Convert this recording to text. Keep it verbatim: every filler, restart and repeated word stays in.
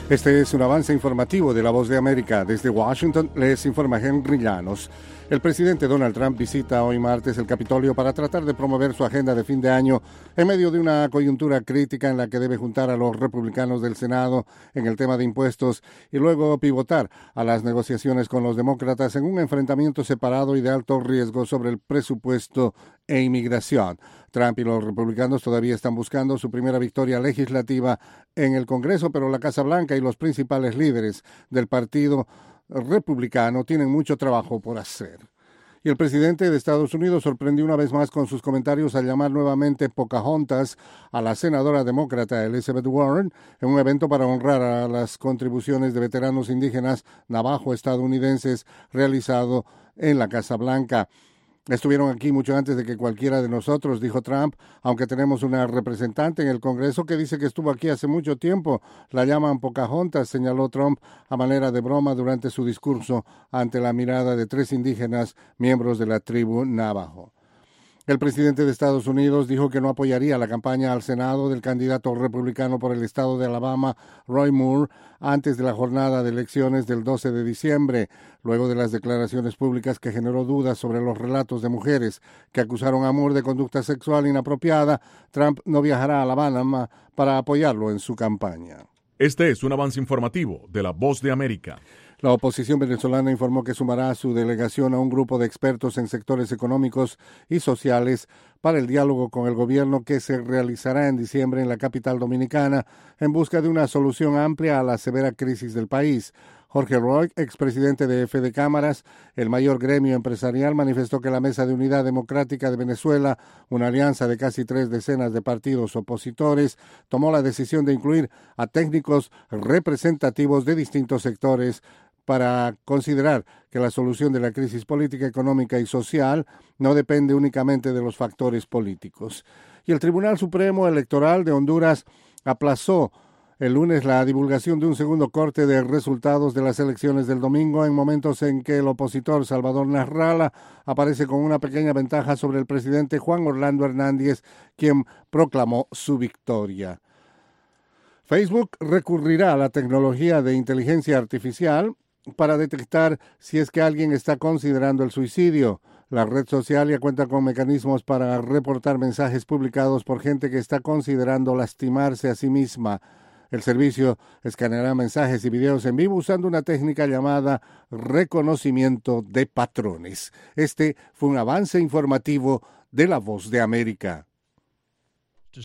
Este es un avance informativo de La Voz de América. Desde Washington les informa Henry Llanos. El presidente Donald Trump visita hoy martes el Capitolio para tratar de promover su agenda de fin de año en medio de una coyuntura crítica en la que debe juntar a los republicanos del Senado en el tema de impuestos y luego pivotar a las negociaciones con los demócratas en un enfrentamiento separado y de alto riesgo sobre el presupuesto e inmigración. Trump y los republicanos todavía están buscando su primera victoria legislativa en el Congreso, pero la Casa Blanca y los principales líderes del partido republicano tienen mucho trabajo por hacer. Y el presidente de Estados Unidos sorprendió una vez más con sus comentarios al llamar nuevamente Pocahontas a la senadora demócrata Elizabeth Warren en un evento para honrar a las contribuciones de veteranos indígenas navajo-estadounidenses realizado en la Casa Blanca. Estuvieron aquí mucho antes de que cualquiera de nosotros, dijo Trump, aunque tenemos una representante en el Congreso que dice que estuvo aquí hace mucho tiempo. La llaman Pocahontas, señaló Trump a manera de broma durante su discurso ante la mirada de tres indígenas miembros de la tribu Navajo. El presidente de Estados Unidos dijo que no apoyaría la campaña al Senado del candidato republicano por el estado de Alabama, Roy Moore, antes de la jornada de elecciones del doce de diciembre, luego de las declaraciones públicas que generó dudas sobre los relatos de mujeres que acusaron a Moore de conducta sexual inapropiada. Trump no viajará a Alabama para apoyarlo en su campaña. Este es un avance informativo de La Voz de América. La oposición venezolana informó que sumará a su delegación a un grupo de expertos en sectores económicos y sociales para el diálogo con el gobierno que se realizará en diciembre en la capital dominicana en busca de una solución amplia a la severa crisis del país. Jorge Roig, expresidente de F de Cámaras, el mayor gremio empresarial, manifestó que la Mesa de Unidad Democrática de Venezuela, una alianza de casi tres decenas de partidos opositores, tomó la decisión de incluir a técnicos representativos de distintos sectores para considerar que la solución de la crisis política, económica y social no depende únicamente de los factores políticos. Y el Tribunal Supremo Electoral de Honduras aplazó el lunes la divulgación de un segundo corte de resultados de las elecciones del domingo en momentos en que el opositor Salvador Nasralla aparece con una pequeña ventaja sobre el presidente Juan Orlando Hernández, quien proclamó su victoria. Facebook recurrirá a la tecnología de inteligencia artificial para detectar si es que alguien está considerando el suicidio. La red social ya cuenta con mecanismos para reportar mensajes publicados por gente que está considerando lastimarse a sí misma. El servicio escaneará mensajes y videos en vivo usando una técnica llamada reconocimiento de patrones. Este fue un avance informativo de La Voz de América.